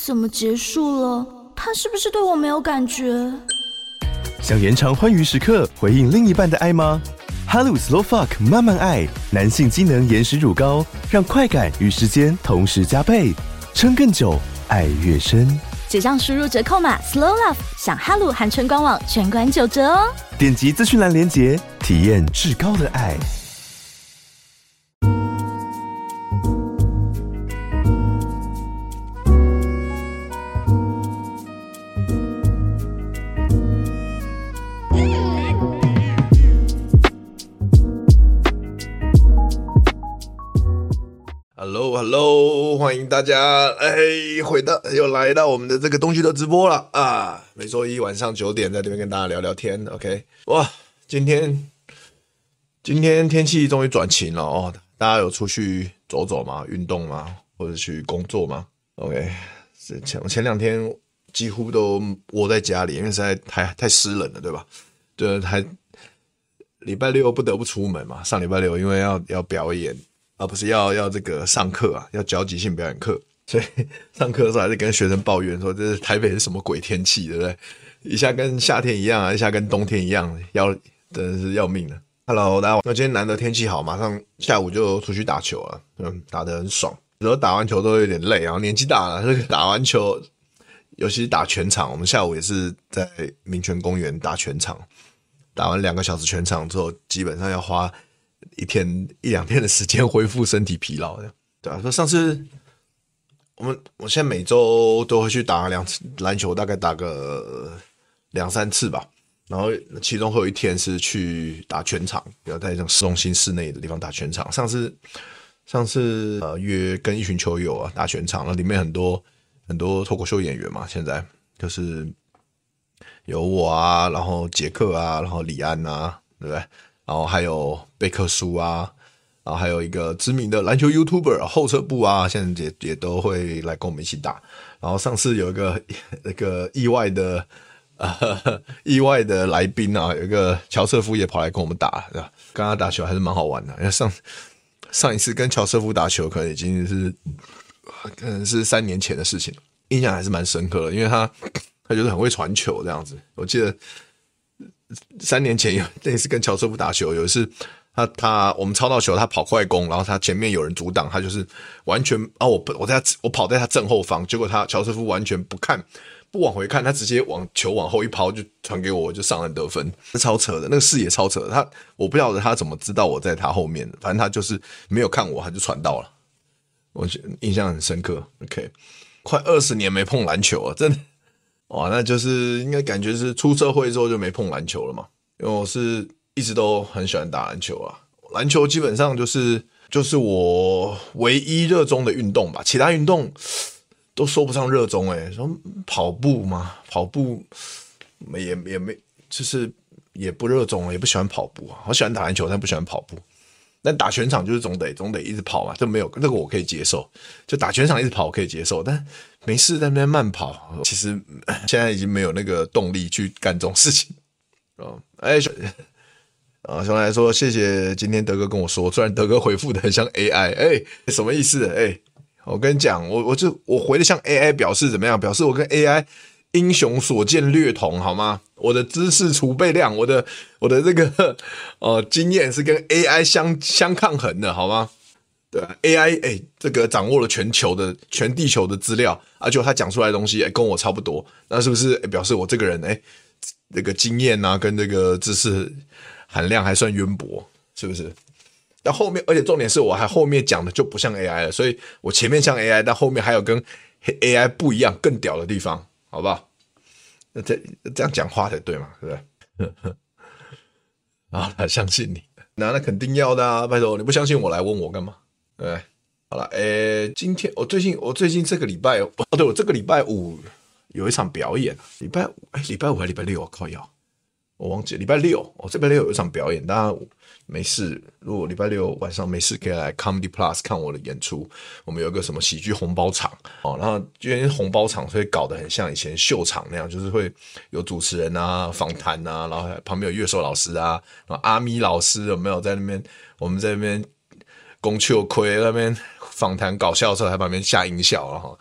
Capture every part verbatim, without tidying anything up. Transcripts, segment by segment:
怎么结束了？他是不是对我没有感觉？ 想延长欢愉时刻，回应另一半的爱吗？哈鲁 Slow Fuck 慢慢爱，男性机能延时乳膏，让快感与时间同时加倍，撑更久，爱越深。 结账输入折扣码 Slow Love， 享哈鲁含春官网全馆九折哦！ 点击资讯栏连结，体验至高的爱。 Hello Hello， 欢迎大家哎，回到又来到我们的这个东西的直播了啊！每周一晚上九点在这边跟大家聊聊天 ，OK？ 哇，今天今天天气终于转晴了哦，大家有出去走走吗？运动吗？或者去工作吗 ？OK？ 前前两天几乎都窝在家里，因为实在太太湿冷了，对吧？对，还礼拜六不得不出门嘛，上礼拜六因为要要表演。啊，不是要要这个上课啊，要教即兴表演课，所以上课的时候还是跟学生抱怨说，这是台北是什么鬼天气，对不对？一下跟夏天一样啊，一下跟冬天一样，要真的是要命了。Hello， 大家好，那今天难得天气好，马上下午就出去打球了，嗯，打得很爽。有时候打完球都有点累，然后年纪大了，这个打完球，尤其是打全场，我们下午也是在民权公园打全场，打完两个小时全场之后，基本上要花一天一两天的时间恢复身体疲劳的，对啊，说上次我们我现在每周都会去打两次篮球，大概打个两三次吧。然后其中会有一天是去打全场，比如在这种市中心室内的地方打全场。上次上次呃约跟一群球友啊打全场，那里面很多很多脱口秀演员嘛，现在就是有我啊，然后杰克啊，然后李安啊，对不对？然后还有贝克书啊，然后还有一个知名的篮球 YouTuber 后撤步啊，现在也也都会来跟我们一起打。然后上次有一个那个意外的呃意外的来宾啊，有一个乔瑟夫也跑来跟我们打，对吧？跟他打球还是蛮好玩的。因为上上一次跟乔瑟夫打球，可能已经是可能是三年前的事情，印象还是蛮深刻的，因为他他就是很会传球这样子。我记得。三年前有那次跟乔瑟夫打球，有一次他他我们抄到球，他跑快攻，然后他前面有人阻挡，他就是完全啊我我在他我跑在他正后方，结果他乔瑟夫完全不看不往回看，他直接往球往后一抛就传给我，我就上篮得分，超扯的，那个视野超扯的，他我不晓得他怎么知道我在他后面的，反正他就是没有看我，他就传到了，我印象很深刻。OK， 快二十年没碰篮球了，真的。哇，那就是应该感觉是出社会之后就没碰篮球了嘛？因为我是一直都很喜欢打篮球啊，篮球基本上就是就是我唯一热衷的运动吧，其他运动都说不上热衷诶、欸。说跑步嘛，跑步也也没，就是也不热衷，也不喜欢跑步啊。我喜欢打篮球，但不喜欢跑步。但打全场就是总得总得一直跑嘛，这没有这个我可以接受，就打全场一直跑我可以接受，但没事在那边慢跑，其实现在已经没有那个动力去干这种事情。哦，哎，啊，兄弟来说，谢谢今天德哥跟我说，虽然德哥回复的很像 A I， 哎，什么意思？哎，我跟你讲，我我就我回的像 A I， 表示怎么样？表示我跟 A I 英雄所见略同，好吗？我的知识储备量，我的我的这个呃经验是跟 A I 相相抗衡的，好吗？对啊 ，A I 哎、欸，这个掌握了全球的全地球的资料，而且他讲出来的东西哎、欸、跟我差不多，那是不是、欸、表示我这个人哎、欸、这个经验啊跟这个知识含量还算渊博，是不是？但后面而且重点是我还后面讲的就不像 A I 了，所以我前面像 A I， 但后面还有跟 A I 不一样更屌的地方，好不好？那这这样讲话才对嘛，对不对？好了，相信你，那那肯定要的啊！拜托，你不相信我来问我干嘛？对，好了，诶，今天我最近我最近这个礼拜哦，对，我这个礼拜五有一场表演，礼拜五哎，礼拜五还是礼拜六？靠腰，我忘记了，礼拜六，我、哦、这礼拜六有一场表演，大家没事，如果礼拜六晚上没事，可以来 Comedy Plus 看我的演出。我们有一个什么喜剧红包场哦，然后因为红包场，所以搞得很像以前秀场那样，就是会有主持人啊、访谈啊，然后旁边有乐手老师啊，然后阿咪老师有没有在那边？我们在那边讲笑亏那边访谈搞笑的时候，在旁边下音效，然后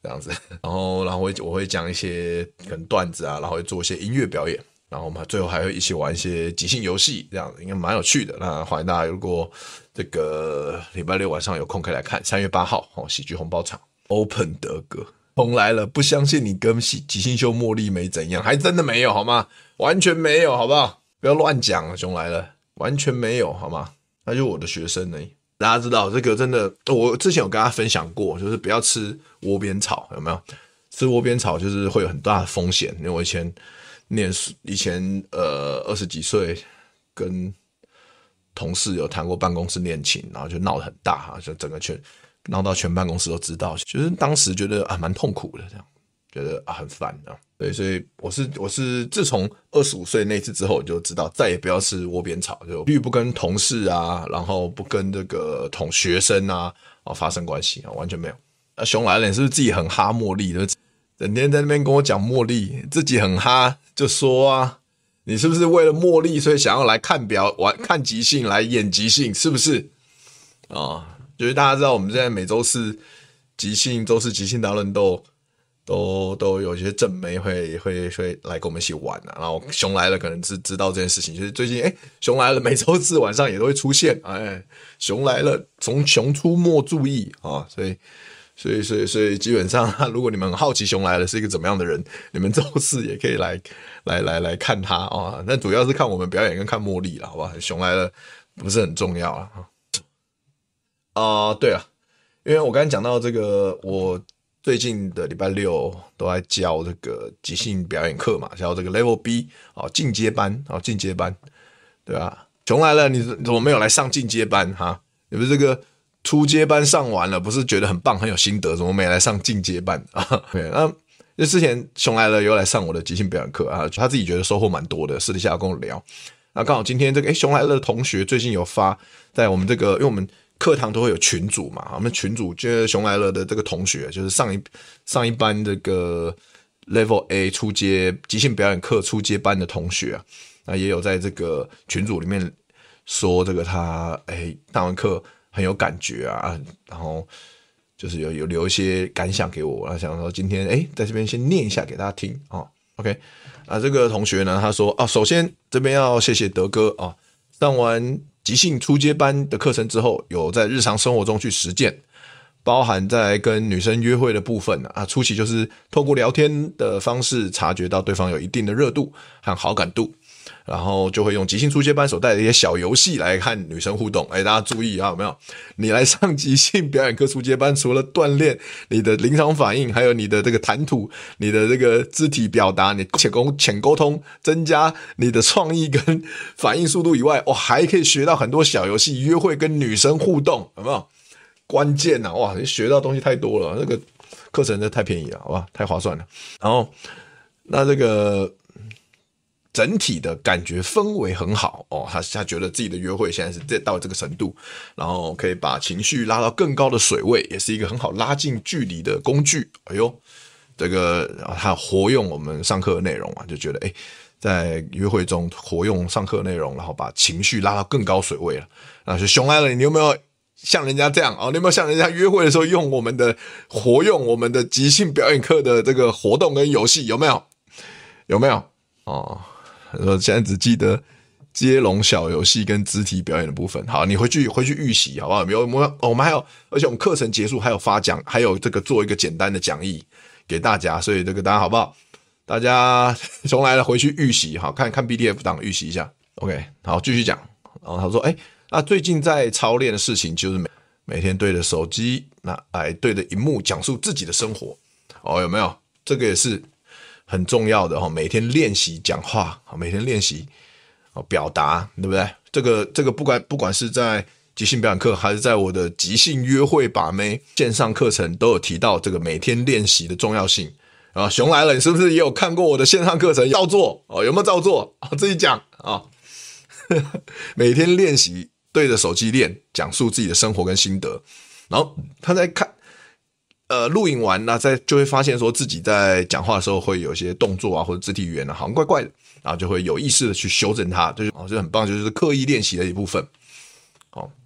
这样子。然后然后我会我会讲一些可能段子啊，然后会做一些音乐表演，然后我们最后还会一起玩一些即兴游戏，这样子应该蛮有趣的。那欢迎大家如果这个礼拜六晚上有空可以来看，三月八号哦，喜剧红包场 Open 德哥红来了，不相信你跟即兴秀茉莉没怎样，还真的没有好吗？完全没有，好不好？不要乱讲了，熊来了，完全没有好吗？他就是我的学生而已。大家知道这个真的，我之前有跟大家分享过，就是不要吃窝边草，有没有？吃窝边草就是会有很大的风险，因为我以前念以前呃二十几岁跟同事有谈过办公室恋情，然后就闹得很大，就整个全闹到全办公室都知道，就是当时觉得啊蛮痛苦的，这样觉得啊很烦啊。对，所以我是我是自从二十五岁那次之后，我就知道再也不要吃窝边草，就不跟同事啊，然后不跟这个同学生啊啊发生关系啊，完全没有。那熊来了，你是不是自己很哈茉莉的？整天在那边跟我讲茉莉，自己很哈就说啊，你是不是为了茉莉，所以想要来看表玩看即兴来演即兴，是不是？啊、哦，就是大家知道我们现在每周四即兴，周四即兴大乱斗。都都有一些正妹会会会来跟我们一起玩啊，然后熊来了可能是知道这件事情，就是最近哎，熊来了每周四晚上也都会出现，哎，熊来了从熊出没注意啊，所以所以所以所以基本上，如果你们很好奇熊来了是一个怎么样的人，你们周四也可以来来来来看他啊，那主要是看我们表演跟看茉莉啦，好吧？熊来了不是很重要啊。啊、呃，对了，因为我刚才讲到这个我。最近的礼拜六都在教这个即兴表演课嘛，教这个 Level B 哦，进阶班哦，进阶班，对啊，熊来了，你怎么没有来上进阶班哈？你不是这个初阶班上完了，不是觉得很棒很有心得，怎么没来上进阶班啊？对，那就之前熊来了有来上我的即兴表演课啊，他自己觉得收获蛮多的，私底下跟我聊。那刚好今天这个诶熊来了的同学最近有发在我们这个，因为我们。课堂都会有群组嘛，我们群组就是熊来了的这个同学，就是上一上一班这个 Level A 初阶即兴表演课初阶班的同学啊，那也有在这个群组里面说这个他哎上完课很有感觉啊，然后就是有有留一些感想给我，我想说今天哎在这边先念一下给大家听啊、哦、，OK 啊这个同学呢他说啊，首先这边要谢谢德哥啊，上完。即兴初阶班的课程之后，有在日常生活中去实践，包含在跟女生约会的部分啊，初期就是透过聊天的方式察觉到对方有一定的热度和好感度，然后就会用即兴初阶班所带的一些小游戏来和女生互动。哎，大家注意啊，有没有？你来上即兴表演课初阶班，除了锻炼你的临场反应，还有你的这个谈吐、你的这个肢体表达、你浅沟浅沟通，增加你的创意跟反应速度以外，哇，还可以学到很多小游戏，约会跟女生互动，有没有？关键啊，哇，你学到东西太多了，这个课程真的太便宜了，好吧，太划算了。然后，那这个。整体的感觉氛围很好哦，他他觉得自己的约会现在是到这个程度，然后可以把情绪拉到更高的水位，也是一个很好拉近距离的工具。哎呦，这个他活用我们上课的内容啊，就觉得哎，在约会中活用上课内容，然后把情绪拉到更高水位了。那就熊来了，你有没有像人家这样哦？你有没有像人家约会的时候用我们的活用我们的即兴表演课的这个活动跟游戏？有没有？有没有？哦。说现在只记得接龙小游戏跟肢体表演的部分。好，你回去回去预习好不好？有我们我们还有，而且我们课程结束还有发奖，还有这个做一个简单的讲义给大家，所以这个大家好不好？大家重来了，回去预习，好看看 P D F 档预习一下。OK， 好，继续讲。然后他说，哎，那最近在操练的事情就是每每天对着手机，那来对着荧幕讲述自己的生活。哦，有没有？这个也是。很重要的，每天练习讲话，每天练习表达，对不对？这个这个不管不管是在即兴表演课，还是在我的即兴约会把妹线上课程，都有提到这个每天练习的重要性。啊，熊来了，你是不是也有看过我的线上课程？照做哦，有没有照做？哦、自己讲啊，每天练习，对着手机练，讲述自己的生活跟心得，然后他在看。呃，录影完那再就会发现说自己在讲话的时候会有一些动作啊或者肢体语言啊好像怪怪的，然后就会有意识的去修正它，就是哦，这很棒，就是刻意练习的一部分。哦，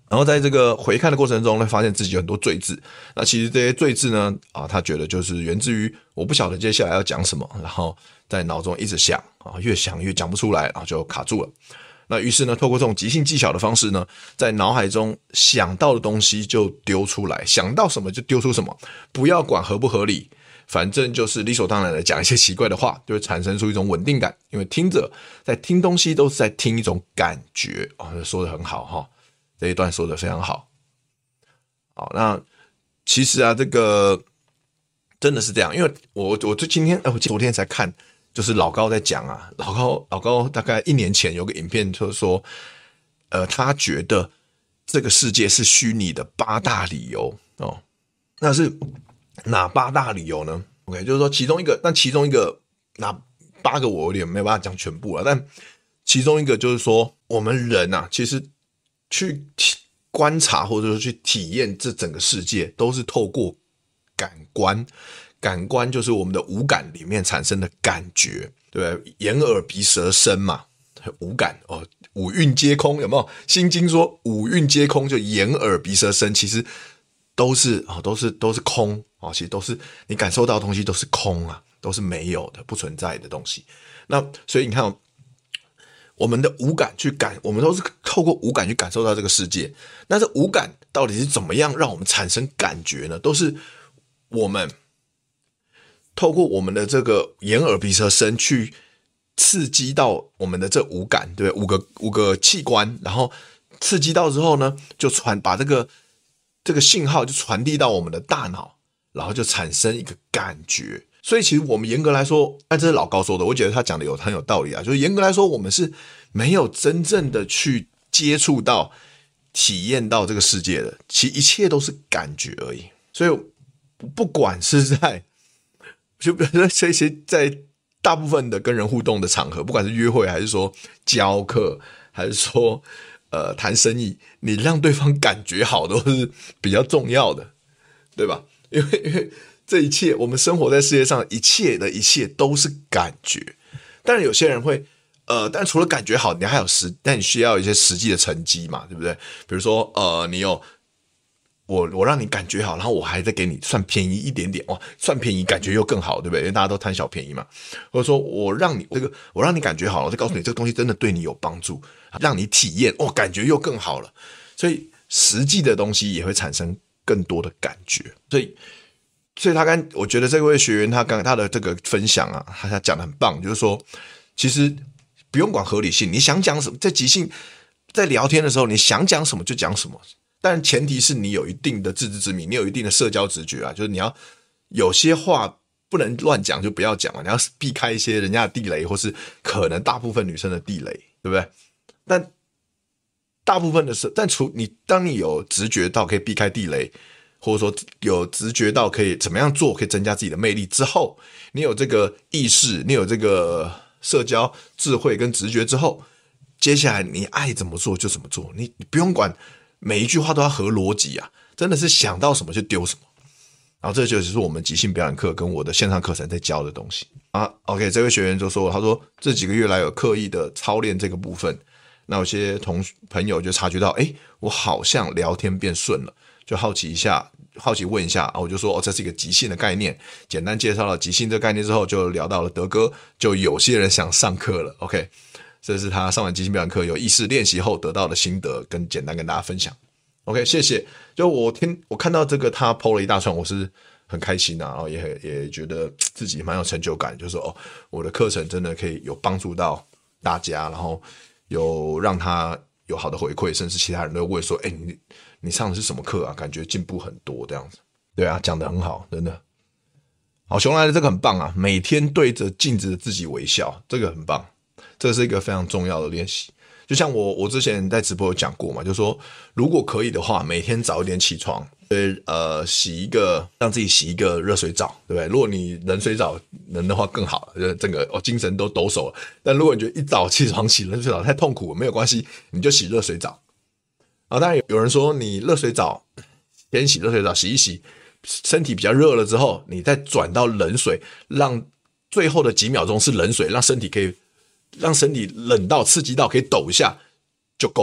然后在这个回看的过程中呢，发现自己有很多赘字。那其实这些赘字呢，啊，他觉得就是源自于我不晓得接下来要讲什么，然后在脑中一直想啊，越想越讲不出来，然后就卡住了。那于是呢，透过这种即兴技巧的方式呢，在脑海中想到的东西就丢出来，想到什么就丢出什么，不要管合不合理，反正就是理所当然的讲一些奇怪的话，就会产生出一种稳定感。因为听者在听东西都是在听一种感觉。哦，说得很好哈，这一段说得非常好。好，那其实啊，这个真的是这样，因为我我就今天，哎，我昨天才看。就是老高在讲啊，老高老高大概一年前有个影片，就是说，呃，他觉得这个世界是虚拟的八大理由哦，那是哪八大理由呢 ？OK， 就是说其中一个，但其中一个哪八个我有点没有办法讲全部了，但其中一个就是说，我们人啊，其实去观察或者说去体验这整个世界，都是透过感官。感官就是我们的五感里面产生的感觉，对不对？眼耳鼻舌身嘛，五感哦，五蕴皆空，有没有？心经说五蕴皆空，就眼耳鼻舌身，其实都是哦，都是都是空哦，其实都是你感受到的东西都是空啊，都是没有的、不存在的东西。那所以你看哦，我们的五感去感，我们都是透过五感去感受到这个世界。那这五感到底是怎么样让我们产生感觉呢？都是我们透过我们的这个眼耳鼻舌身去刺激到我们的这五感，对不对？五个五个器官，然后刺激到之后呢，就传把这个这个信号就传递到我们的大脑，然后就产生一个感觉。所以其实我们严格来说，哎，这是老高说的，我觉得他讲的有很有道理啊。就是严格来说，我们是没有真正的去接触到、体验到这个世界的，其实一切都是感觉而已。所以不管是在就比如说这些在大部分的跟人互动的场合，不管是约会还是说教课，还是说呃谈生意，你让对方感觉好都是比较重要的，对吧？因为因为这一切，我们生活在世界上一切的一切都是感觉。当然有些人会呃，但除了感觉好，你还有实，但你需要一些实际的成绩嘛，对不对？比如说呃，你有。我我让你感觉好，然后我还再给你算便宜一点点，哇，算便宜感觉又更好，对不对？因为大家都贪小便宜嘛。或者说我让你这个，我让你感觉好了，我再告诉你这个东西真的对你有帮助，让你体验，哇，感觉又更好了。所以实际的东西也会产生更多的感觉。所以，所以他刚，我觉得这位学员他刚他的这个分享啊，他他讲的很棒，就是说，其实不用管合理性，你想讲什么，在即兴在聊天的时候，你想讲什么就讲什么。但前提是你有一定的自知之明，你有一定的社交直觉啊，就是你要有些话不能乱讲，就不要讲了，你要避开一些人家的地雷，或是可能大部分女生的地雷，对不对？但大部分的时，但除你当你有直觉到可以避开地雷，或者说有直觉到可以怎么样做可以增加自己的魅力之后，你有这个意识，你有这个社交智慧跟直觉之后，接下来你爱怎么做就怎么做，你你不用管。每一句话都要合逻辑啊，真的是想到什么就丢什么。然后这就是我们即兴表演课跟我的线上课程在教的东西啊。OK， 这位学员就说，他说这几个月来有刻意的操练这个部分，那有些同朋友就察觉到，诶，我好像聊天变顺了，就好奇一下，好奇问一下啊，我就说哦，这是一个即兴的概念，简单介绍了即兴这个概念之后，就聊到了德哥，就有些人想上课了。OK。这是他上完即兴表演课有意识练习后得到的心得，跟简单跟大家分享。OK， 谢谢。就我听我看到这个他 po 了一大串，我是很开心啊，然后也也觉得自己蛮有成就感，就是说哦，我的课程真的可以有帮助到大家，然后有让他有好的回馈，甚至其他人都会问说，哎，你你上的是什么课啊？感觉进步很多这样子。对啊，讲得很好，真的。好，熊来的这个很棒啊，每天对着镜子的自己微笑，这个很棒。这是一个非常重要的练习，就像我我之前在直播有讲过嘛，就是说如果可以的话，每天早一点起床，呃，洗一个让自己洗一个热水澡，对不对？如果你冷水澡能的话更好，就整个哦精神都抖擞了。但如果你觉得一早起床洗冷水澡太痛苦了，没有关系，你就洗热水澡。啊，当然有人说你热水澡先洗热水澡洗一洗，身体比较热了之后，你再转到冷水，让最后的几秒钟是冷水，让身体可以。让身体冷到刺激到可以抖一下就够了，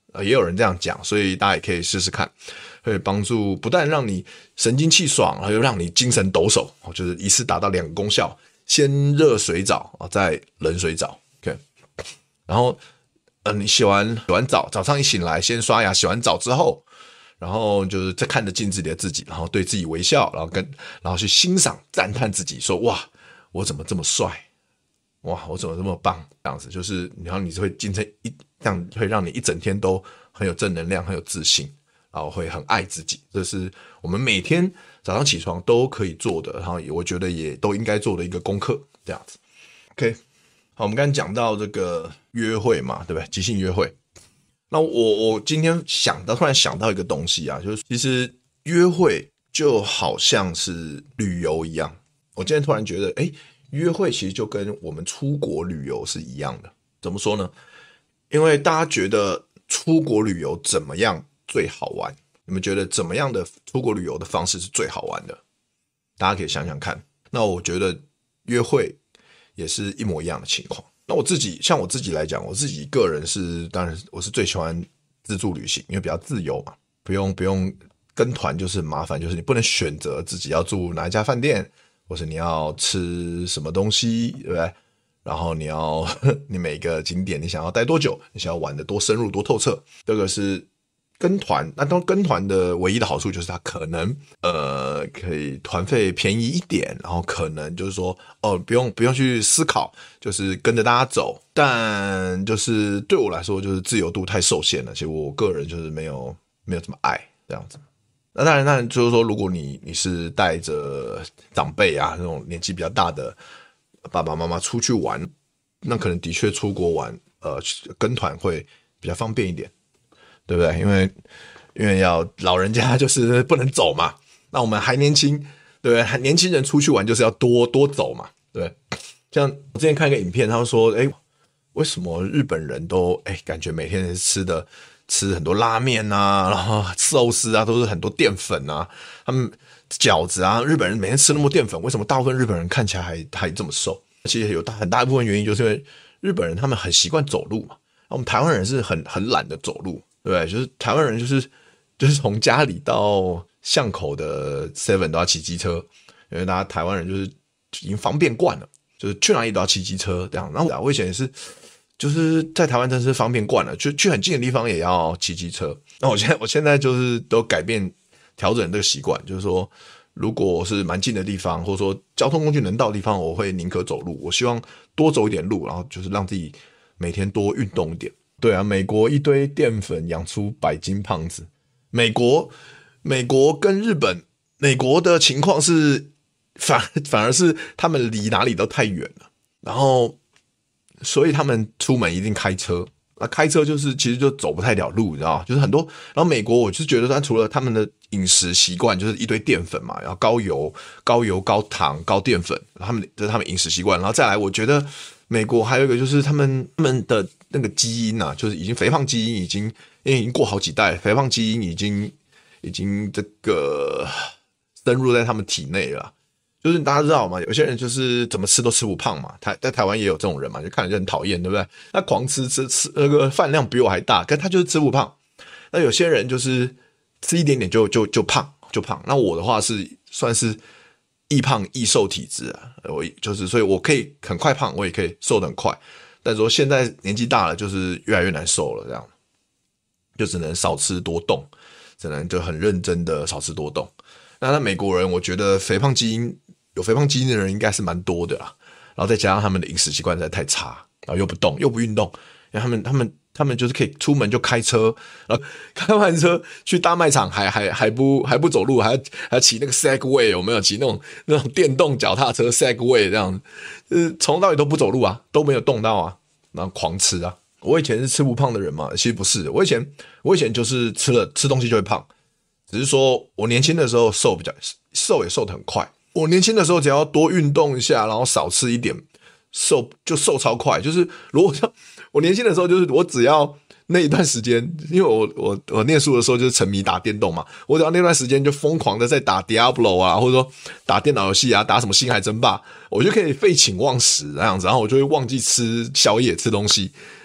呃，也有人这样讲，所以大家也可以试试看，会帮助不但让你神清气爽，还有让你精神抖擞，就是一次达到两个功效，先热水澡再冷水澡 OK， 然后呃，你洗完洗完澡，早上一醒来先刷牙，洗完澡之后，然后就是再看着镜子里的自己，然后对自己微笑，然后跟然后去欣赏赞叹自己，说哇我怎么这么帅，哇我怎么这么棒，这样子就是然后你就会精神一这样会让你一整天都很有正能量，很有自信，然后会很爱自己，这是我们每天早上起床都可以做的，然后我觉得也都应该做的一个功课，这样子 OK。 好，我们刚才讲到这个约会嘛，对不对？即兴约会，那我我今天想到突然想到一个东西啊，就是其实约会就好像是旅游一样，我今天突然觉得诶约会其实就跟我们出国旅游是一样的。怎么说呢？因为大家觉得出国旅游怎么样最好玩？你们觉得怎么样的出国旅游的方式是最好玩的？大家可以想想看。那我觉得约会也是一模一样的情况。那我自己像我自己来讲，我自己个人是当然我是最喜欢自助旅行，因为比较自由嘛，不用不用跟团就是很麻烦，就是你不能选择自己要住哪一家饭店，或是你要吃什么东西，对不对？然后你要你每个景点你想要待多久，你想要玩的多深入多透彻，这个是跟团。那当跟团的唯一的好处就是它可能呃可以团费便宜一点，然后可能就是说哦不用不用去思考，就是跟着大家走。但就是对我来说就是自由度太受限了，其实我个人就是没有没有这么爱这样子。那当然当然就是说如果你你是带着长辈啊那种年纪比较大的爸爸妈妈出去玩，那可能的确出国玩呃跟团会比较方便一点，对不对？因为因为要老人家就是不能走嘛，那我们还年轻，对不对？还年轻人出去玩就是要多多走嘛，对不对？像我之前看一个影片，他说诶为什么日本人都诶感觉每天吃的吃很多拉面啊，然后寿司啊都是很多淀粉啊，他们饺子啊，日本人每天吃那么多淀粉，为什么大部分日本人看起来还还这么瘦？其实有大很大一部分原因就是因为日本人他们很习惯走路嘛，我们台湾人是很很懒得走路，对不对？就是台湾人就是就是从家里到巷口的 seven 都要骑机车，因为大家台湾人就是已经方便惯了，就是去哪里都要骑机车这样。然后我以前也是，就是在台湾真是方便惯了，就去很近的地方也要骑机车。那我现在我现在就是都改变调整这个习惯，就是说如果是蛮近的地方，或者说交通工具能到的地方，我会宁可走路，我希望多走一点路，然后就是让自己每天多运动一点。对啊，美国一堆淀粉养出百斤胖子。美国美国跟日本，美国的情况是反反而是他们离哪里都太远了，然后所以他们出门一定开车。那开车就是其实就走不太了路，你知道吗？就是很多，然后美国我就觉得它除了他们的饮食习惯就是一堆淀粉嘛，然后高油、高油、高糖、高淀粉，他们这是他们饮食习惯。然后再来，我觉得美国还有一个就是他们他们的那个基因啊，就是已经肥胖基因已经因为已经过好几代，肥胖基因已经已经这个深入在他们体内了。就是大家知道嘛，有些人就是怎么吃都吃不胖嘛，台在台湾也有这种人嘛，就看着就很讨厌，对不对？他狂吃吃吃那个饭量比我还大，但他就是吃不胖。那有些人就是吃一点点就就就胖就胖。那我的话是算是易胖易瘦体质啊，我就是所以我可以很快胖，我也可以瘦得很快。但是说现在年纪大了，就是越来越难瘦了，这样就只能少吃多动，只能就很认真的少吃多动。那那美国人，我觉得肥胖基因有肥胖基因的人应该是蛮多的啦，然后再加上他们的饮食习惯实在太差，然后又不动又不运动，因为他们他们他们就是可以出门就开车，然后开完车去大卖场还还还不还不走路，还还骑那个 Segway， 有没有骑那种那种电动脚踏车 Segway 这样，呃，从头到尾都不走路啊，都没有动到啊，然后狂吃啊。我以前是吃不胖的人嘛，其实不是，我以前我以前就是吃了吃东西就会胖。只是说我年轻的时候瘦比较瘦也瘦得很快，我年轻的时候只要多运动一下，然后少吃一点，瘦就瘦超快。就是如果像我年轻的时候，就是我只要那一段时间，因为我我我念书的时候就是沉迷打电动嘛，我只要那段时间就疯狂的在打 Diablo 啊，或者说打电脑游戏啊，打什么星海争霸，我就可以废寝忘食这样子，然后我就会忘记吃宵夜吃东西，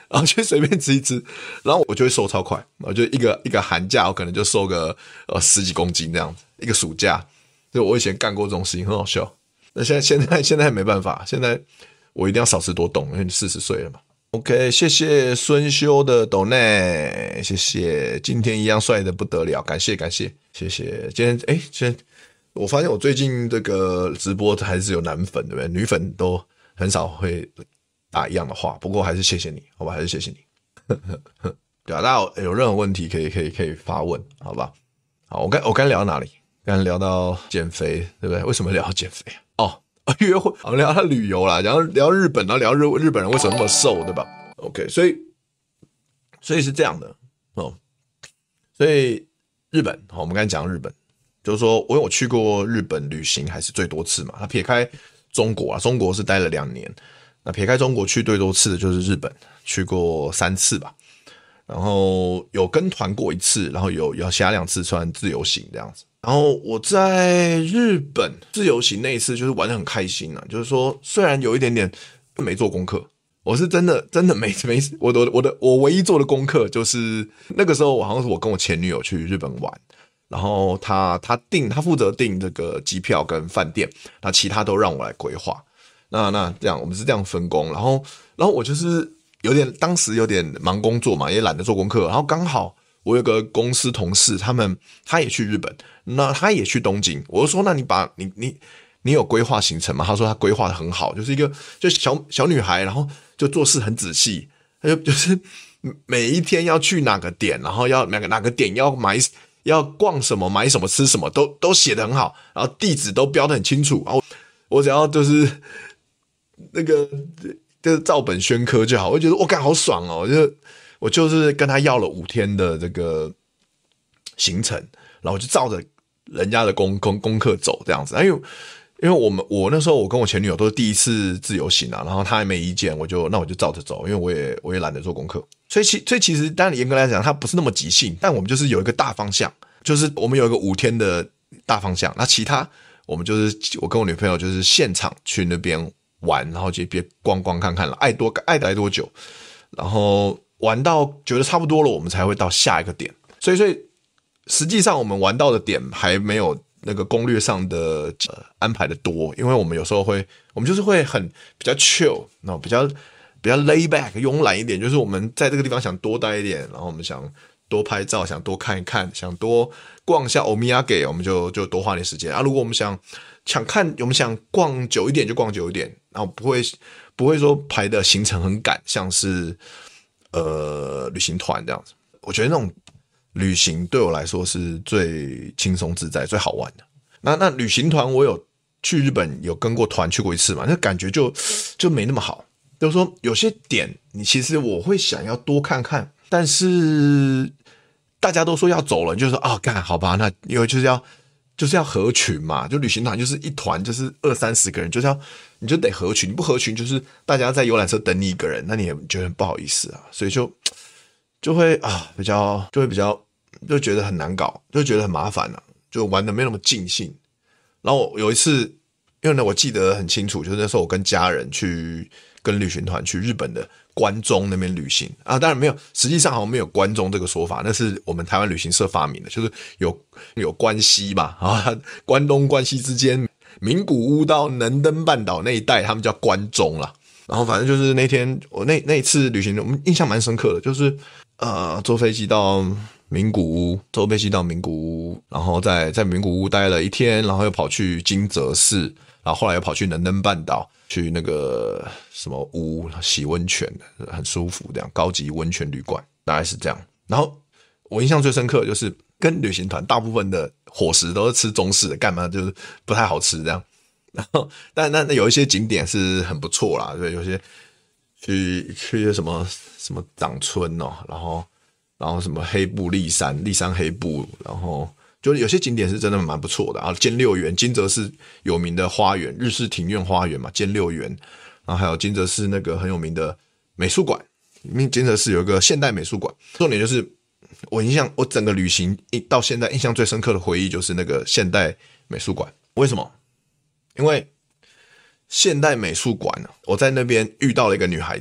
然后就随便吃一吃，然后我就会瘦超快，我就一个一个寒假我可能就瘦个呃十几公斤这样子，一个暑假。就我以前干过这种事情，很好笑。那现在现在现在没办法，现在我一定要少吃多动，因为四十岁了嘛。OK， 谢谢孙修的抖内，谢谢，今天一样帅的不得了，感谢感谢，谢谢。今天哎，今天我发现我最近这个直播还是有男粉，对不对？女粉都很少会打一样的话，不过还是谢谢你，好吧，还是谢谢你。对啊，大家 有, 有任何问题可以可以可以发问，好吧？好，我刚我刚聊到哪里？刚聊到减肥，对不对？为什么聊到减肥啊？哦。约会，我们聊他旅游啦，然后聊日本，然后聊日日本人为什么那么瘦，对吧 ？OK， 所以所以是这样的哦，所以日本，好，我们刚才讲日本，就是说我有去过日本旅行，还是最多次嘛。他撇开中国啊，中国是待了两年，那撇开中国去最多次的就是日本，去过三次吧。然后有跟团过一次，然后有有其他两次算自由行这样子。然后我在日本自由行那一次就是玩得很开心啊，就是说虽然有一点点没做功课，我是真的真的没没我的我的我唯一做的功课就是那个时候我好像是我跟我前女友去日本玩，然后他他订他负责订这个机票跟饭店，那其他都让我来规划。那那这样我们是这样分工，然后然后我就是有点当时有点忙工作嘛，也懒得做功课，然后刚好我有个公司同事，他们他也去日本，那他也去东京，我就说那你把你你你有规划行程吗？他说他规划的很好，就是一个就小小女孩，然后就做事很仔细，他就就是每一天要去哪个点，然后要哪个哪个点要买要逛什么买什么吃什么都都写得很好，然后地址都标得很清楚，然后我只要就是那个就是照本宣科就好，我就觉得我干好爽哦，我就我就是跟他要了五天的这个行程，然后我就照着人家的功功功课走这样子。因为因为我们我那时候我跟我前女友都是第一次自由行啊，然后她还没意见，我就那我就照着走，因为我也我也懒得做功课，所以其所以其实当然严格来讲，它不是那么即兴，但我们就是有一个大方向，就是我们有一个五天的大方向，那其他我们就是我跟我女朋友就是现场去那边玩，然后就别逛逛看看了，爱多爱待多久，然后玩到觉得差不多了，我们才会到下一个点。所以，所以实际上我们玩到的点还没有那个攻略上的、呃、安排的多，因为我们有时候会，我们就是会很比较 chill， 然后比较比较 lay back， 慵懒一点，就是我们在这个地方想多待一点，然后我们想多拍照，想多看一看，想多逛一下欧米亚给，我们就就多花点时间啊。如果我们想想看，我们想逛久一点就逛久一点，然后不会不会说排的行程很赶，像是呃旅行团这样子。我觉得那种旅行对我来说是最轻松自在、最好玩的。那那旅行团我有去日本有跟过团去过一次嘛，那感觉就就没那么好。就是说有些点你其实我会想要多看看，但是大家都说要走了，你就说啊，干好吧，那因为就是要就是要合群嘛，就旅行团就是一团就是二三十个人，就是要你就得合群，你不合群就是大家在游览车等你一个人，那你也觉得很不好意思啊，所以就就会啊比较就会比较就觉得很难搞，就觉得很麻烦啊，就玩的没那么尽兴。然后我有一次，因为呢我记得很清楚，就是那时候我跟家人去跟旅行团去日本的关中那边旅行啊，当然没有，实际上好像没有关中这个说法，那是我们台湾旅行社发明的，就是有有关西嘛啊，关东关西之间，名古屋到能登半岛那一带，他们叫关中啦。然后反正就是那天我那那一次旅行，我们印象蛮深刻的，就是呃坐飞机到名古屋，坐飞机到名古屋，然后在在名古屋待了一天，然后又跑去金泽市，然后后来又跑去能登半岛。去那个什么屋洗温泉，很舒服，这样高级温泉旅馆大概是这样。然后我印象最深刻的就是跟旅行团大部分的伙食都是吃中式的，干嘛就是不太好吃这样。然后但那有一些景点是很不错啦，对，有些去去一些什么什么长村哦，然后然后什么黑部立山立山黑部，然后。就是有些景点是真的蛮不错的啊，兼六园，金泽市有名的花园，日式庭院花园嘛，兼六园，然后还有金泽市那个很有名的美术馆，金泽市有一个现代美术馆。重点就是我印象，我整个旅行到现在印象最深刻的回忆就是那个现代美术馆。为什么？因为现代美术馆，我在那边遇到了一个女孩子，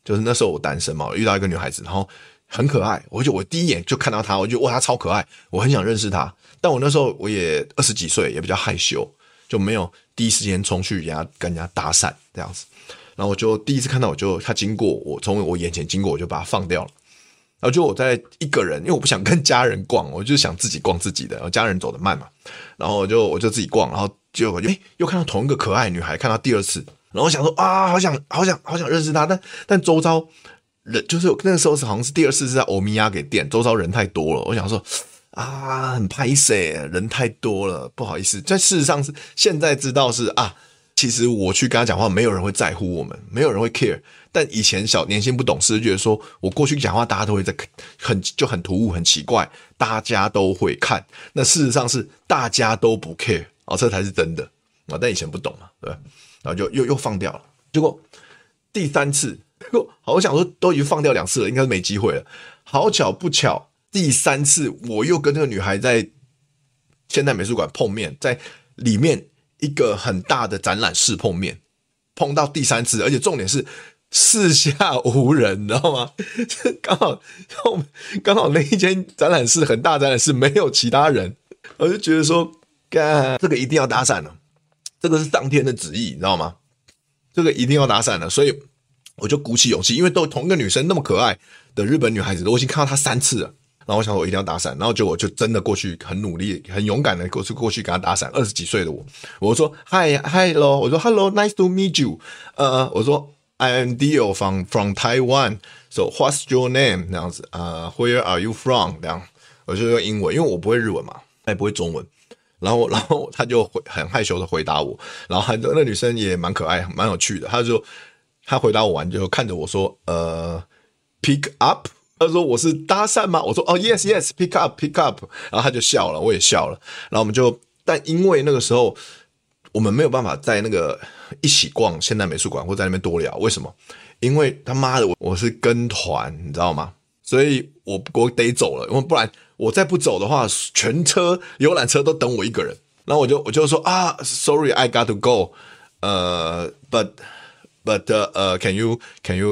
就是那时候我单身嘛，我遇到一个女孩子，然后很可爱，我就我第一眼就看到她，我就哇她超可爱，我很想认识她，但我那时候我也二十几岁，也比较害羞，就没有第一时间冲去人家跟人家搭讪这样子。然后我就第一次看到，我就她经过我，从我眼前经过，我就把她放掉了。然后就我在一个人，因为我不想跟家人逛，我就想自己逛自己的，然后家人走得慢嘛，然后我就我就自己逛，然后结果就诶又看到同一个可爱女孩，看到第二次，然后我想说啊，好想好想好想认识她，但但周遭人就是那个时候是好像是第二次是在欧米亚给店，周遭人太多了，我想说啊很拍摄，人太多了，不好意思。但事实上是现在知道是啊，其实我去跟他讲话，没有人会在乎我们，没有人会 care。但以前小年轻不懂事，就觉得说我过去讲话，大家都会在很就很突兀、很奇怪，大家都会看。那事实上是大家都不 care 哦，这才是真的啊。但以前不懂嘛，对吧？然后就又又放掉了。结果第三次，好，我想说都已经放掉两次了，应该是没机会了。好巧不巧，第三次我又跟那个女孩在现代美术馆碰面，在里面一个很大的展览室碰面，碰到第三次，而且重点是四下无人，你知道吗？刚好刚好那一间展览室很大展览室没有其他人，我就觉得说，干这个一定要搭讪了，这个是上天的旨意，你知道吗？这个一定要搭讪了，所以我就鼓起勇气，因为都同一个女生那么可爱的日本女孩子，我已经看到她三次了。然后我想我一定要搭讪，然后结果我就真的过去，很努力、很勇敢的过去过去跟她搭讪。二十几岁的我，我说 Hi Hello， 我说 Hello Nice to meet you， 呃，我说 I am Dio from from Taiwan，so what's your name？ 这样子，呃 ，Where are you from？ 这样，我就用英文，因为我不会日文嘛，她也不会中文。然后，然后她就很害羞的回答我，然后那女生也蛮可爱、蛮有趣的，她就她回答我完就看着我说，呃 ，pick up。他说我是搭讪吗？我说哦 yes yes pick up pick up， 然后他就笑了，我也笑了，然后我们就，但因为那个时候我们没有办法在那个一起逛现代美术馆或在那边多聊，为什么？因为他妈的我我是跟团，你知道吗？所以我我得走了，因为不然我再不走的话，全车游览车都等我一个人。然后我就我就说啊 sorry I got to go， 呃 but But uh, uh, can you can you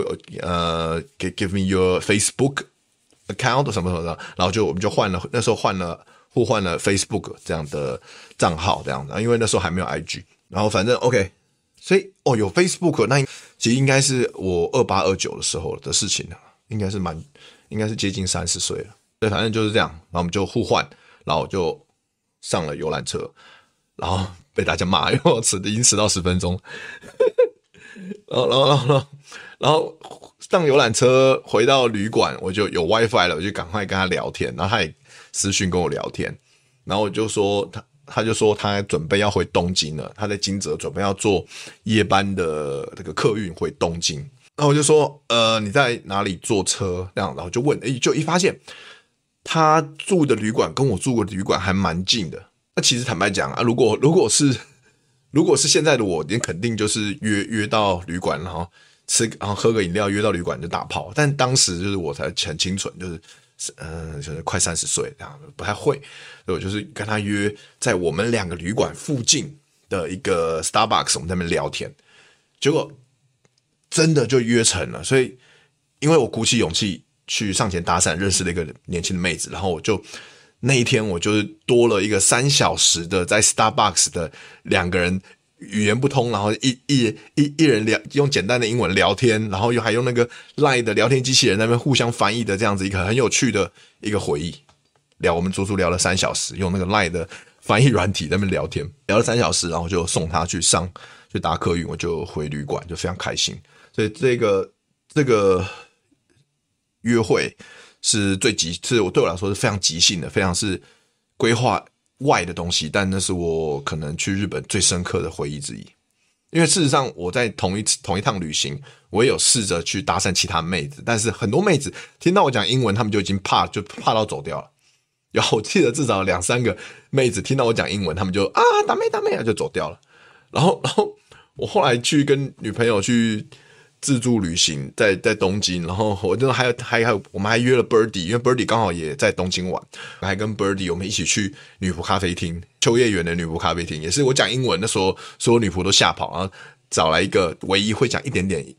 uh give me your Facebook account 什么什么的，然后就我们就换了，那时候换了互换了 Facebook 这样的账号这样的，因为那时候还没有 I G， 然后反正 OK， 所以哦有 Facebook， 那其实应该是我二八二九的时候的事情了，应该是蛮应该是接近三十岁了，对，反正就是这样，然后我们就互换，然后我就上了游览车，然后被大家骂，因为我迟已经迟到十分钟。然后，然后，然后，然后上游览车回到旅馆，我就有 WiFi 了，我就赶快跟他聊天。然后他也私讯跟我聊天，然后我就说他，他就说他准备要回东京了，他在金泽准备要坐夜班的这个客运回东京。然后我就说，呃，你在哪里坐车？这样，然后就问，诶，就一发现他住的旅馆跟我住的旅馆还蛮近的。那其实坦白讲啊，如果如果是如果是现在的我，你肯定就是约约到旅馆，然后吃，然后喝个饮料，约到旅馆就打炮。但当时就是我才很清纯，就是呃，就是快三十岁，这样不太会。所以我就是跟他约在我们两个旅馆附近的一个 Starbucks， 我们在那边聊天。结果真的就约成了，所以因为我鼓起勇气去上前搭讪，认识了一个年轻的妹子，然后我就。那一天我就是多了一个三小时的在 Starbucks 的两个人语言不通，然后一一一一人聊用简单的英文聊天，然后又还用那个 Line 的聊天机器人那边互相翻译的这样子一个很有趣的一个回忆。聊我们足足聊了三小时，用那个 Line 的翻译软体在那边聊天，聊了三小时，然后就送他去上去搭客运，我就回旅馆，就非常开心。所以这个这个约会。是最急，是我对我来说是非常即兴的，非常是规划外的东西，但那是我可能去日本最深刻的回忆之一。因为事实上我在同一同一趟旅行，我也有试着去搭讪其他妹子，但是很多妹子听到我讲英文，她们就已经怕，就怕到走掉了。然后我记得至少两三个妹子听到我讲英文，她们就啊打妹打妹啊就走掉了。然后，然后我后来去跟女朋友去。自助旅行在在东京，然后我就还有还有我们还约了 Birdy， 因为 Birdy 刚好也在东京玩，还跟 Birdy 我们一起去女仆咖啡厅，秋叶原的女仆咖啡厅，也是我讲英文的时候，所有女仆都吓跑，然后找来一个唯一会讲一点点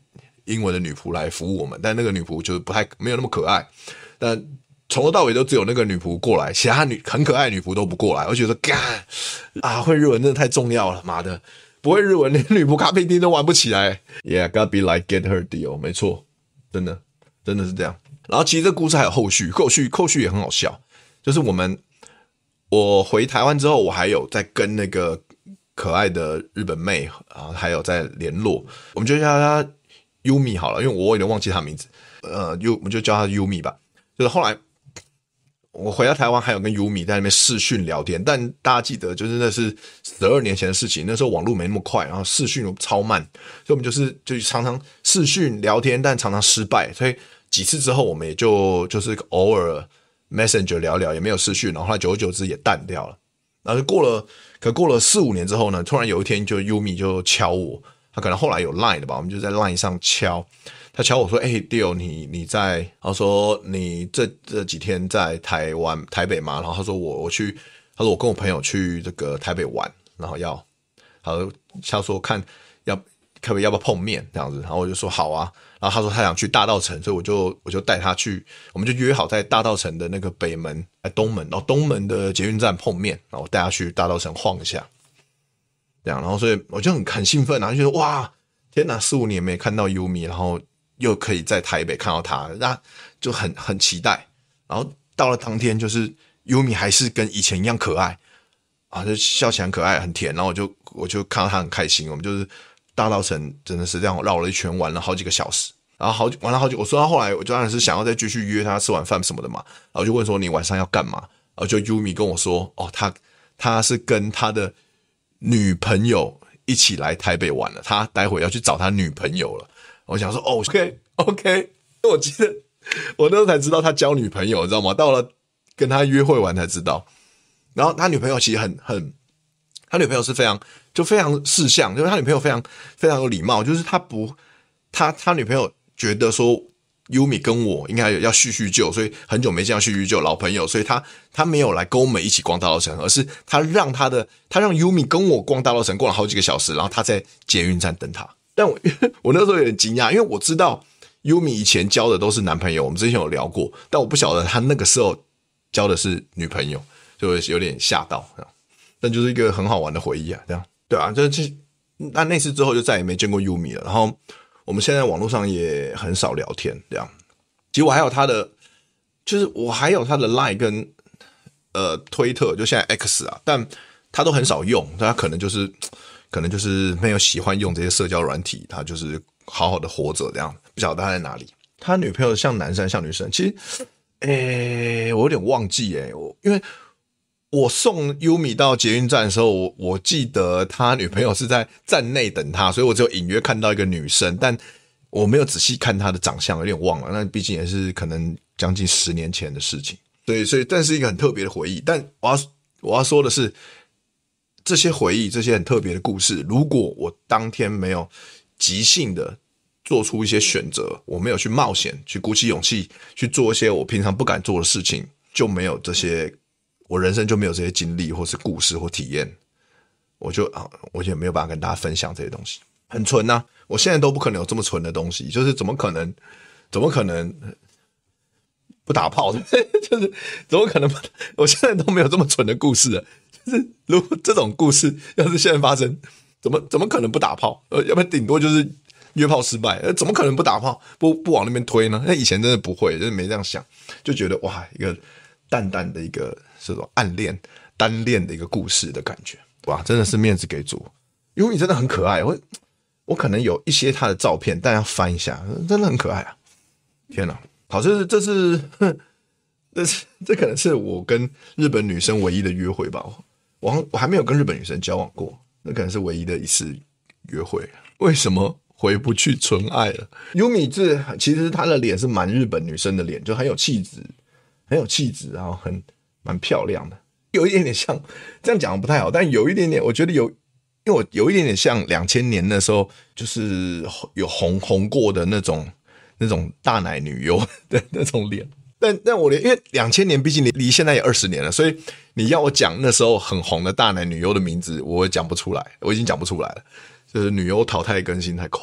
英文的女仆来服务我们，但那个女仆就是不太没有那么可爱，但从头到尾都只有那个女仆过来，其他女很可爱的女仆都不过来。我觉得干啊，会日文真的太重要了，妈的，不会日文连女仆咖啡厅都玩不起来。Yeah, gotta be like get her deal， 没错，真的真的是这样。然后其实这故事还有后续，后续后续也很好笑，就是我们我回台湾之后，我还有在跟那个可爱的日本妹啊，还有在联络，我们就叫她 Yumi 好了，因为我有点忘记她名字，呃，我们就叫她 Yumi 吧。就是后来我回到台湾，还有跟 Yumi 在那边视讯聊天，但大家记得，就是那是十二年前的事情，那时候网络没那么快，然后视讯超慢，所以我们就是就常常视讯聊天，但常常失败，所以几次之后，我们也就就是偶尔 Messenger 聊聊，也没有视讯，然后后来久而久之也淡掉了。然后就过了，可过了四五年之后呢，突然有一天就 Yumi 就敲我，他可能后来有 Line 的吧，我们就在 Line 上敲。他敲我说：“哎、欸、，Dio， 你你在？”他说：“你这这几天在台湾台北吗？”然后他说：“我我去。”他说：“我跟我朋友去这个台北玩，然后要，他说他说看要可不可以要不要碰面这样子。”然后我就说：“好啊。”然后他说他想去大稻埕，所以我就我就带他去，我们就约好在大稻埕的那个北门、哎东门，然后东门的捷运站碰面，然后带他去大稻埕晃一下，这样。然后所以我就很很兴奋啊，就觉得哇，天哪，四五年没看到 Yumi， 然后又可以在台北看到他，那就很很期待。然后到了当天，就是 Yumi 还是跟以前一样可爱啊，就笑起来很可爱很甜。然后我就我就看到他很开心，我们就是大稻埕真的是这样绕了一圈，玩了好几个小时。然后好玩了好久，我说到后来，我就当然是想要再继续约他吃晚饭什么的嘛。然后就问说你晚上要干嘛？然后就 Yumi 跟我说，哦，他他是跟他的女朋友一起来台北玩了，他待会要去找他女朋友了。我想说，哦 ，OK OK， 我记得我那时候才知道他交女朋友，你知道吗？到了跟他约会完才知道。然后他女朋友其实很很，他女朋友是非常就非常识相，就是他女朋友非常非常有礼貌，就是他不他他女朋友觉得说 Yumi 跟我应该要叙叙旧，所以很久没见到叙叙旧老朋友，所以他他没有来跟我们一起逛大稻埕，而是他让他的他让 Yumi 跟我逛大稻埕，逛了好几个小时，然后他在捷运站等他。但我我那时候有点惊讶，因为我知道 Yumi 以前交的都是男朋友，我们之前有聊过，但我不晓得他那个时候交的是女朋友，就有点吓到。但就是一个很好玩的回忆啊，这样对啊，这这那那次之后就再也没见过 Yumi 了。然后我们现在网络上也很少聊天，这样。其实我还有他的，就是我还有他的 Line 跟呃推特，就现在 X 啊，但他都很少用，他可能就是。可能就是没有喜欢用这些社交软体，他就是好好的活着这样，不晓得他在哪里。他女朋友像男生像女生，其实，诶，我有点忘记诶，我因为我送 Yumi 到捷运站的时候，我我记得他女朋友是在站内等他，所以我只有隐约看到一个女生，但我没有仔细看她的长相，有点忘了。那毕竟也是可能将近十年前的事情，对，所以但是一个很特别的回忆。但我要我要说的是。这些回忆，这些很特别的故事，如果我当天没有即兴的做出一些选择，我没有去冒险，去鼓起勇气去做一些我平常不敢做的事情，就没有这些，我人生就没有这些经历或是故事或体验，我就啊，我也没有办法跟大家分享这些东西，很纯啊！我现在都不可能有这么纯的东西，就是怎么可能，怎么可能不打炮？就是怎么可能？我现在都没有这么纯的故事了。就是如果这种故事要是现在发生，怎么怎么可能不打炮？呃，要不然顶多就是约炮失败，呃，怎么可能不打炮？不不往那边推呢？那以前真的不会，就是没这样想，就觉得哇，一个淡淡的一个这种暗恋、单恋的一个故事的感觉，哇，真的是面子给足。因为你真的很可爱，我我可能有一些他的照片，但要翻一下，真的很可爱啊！天哪，好，这是这是这是这可能是我跟日本女生唯一的约会吧。我我还没有跟日本女生交往过，那可能是唯一的一次约会。为什么回不去纯爱了？ Yumi 这其实她的脸是蛮日本女生的脸，就很有气质，很有气质，然后很蛮漂亮的，有一点点像，这样讲不太好，但有一点点，我觉得有，因为我有一点点像两千年的时候，就是有红红过的那种那种大奶女优的那种脸。但但我连因为两千年毕竟离现在也二十年了，所以你要我讲那时候很红的大奶女优的名字，我讲不出来，我已经讲不出来了，就是女优淘汰更新太快了。